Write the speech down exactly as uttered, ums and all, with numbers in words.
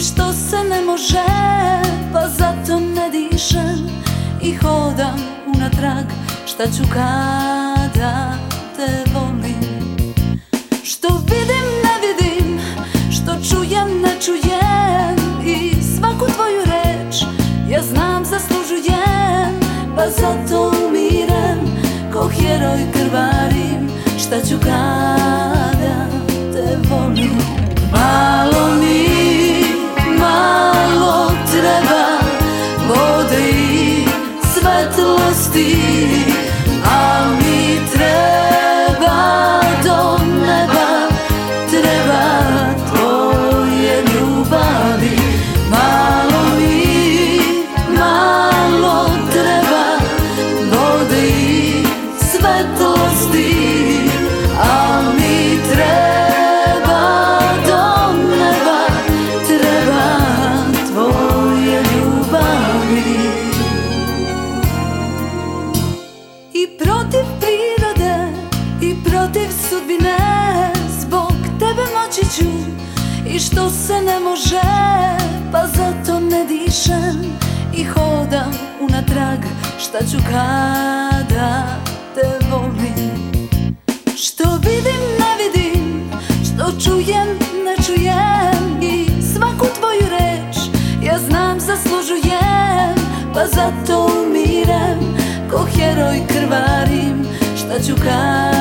što se ne može, pa zato ne dišem i hodam unatrag. Šta ću kada te volim? Što vidim ne vidim, što čujem ne čujem, i svaku tvoju reč ja znam zaslužujem, pa zato umirem, ko heroj krvarim. Šta ću kada te volim? Malo mi, malo treba vode i svetlosti, a mi treba do neba, treba tvoje ljubavi. Malo mi, malo treba vode i svetlosti, a mi treba do neba, treba tvoje ljubavi. I protiv prirode i protiv sudbine, zbog tebe moći ću i što se ne može, pa zato ne dišem i hodam unatrag. Šta ću kada te volim? Što vidim ne vidim, što čujem ne čujem, i svaku tvoju reč ja znam zaslužujem, pa zato umirem, ko heroj krvarim. Šta ću kada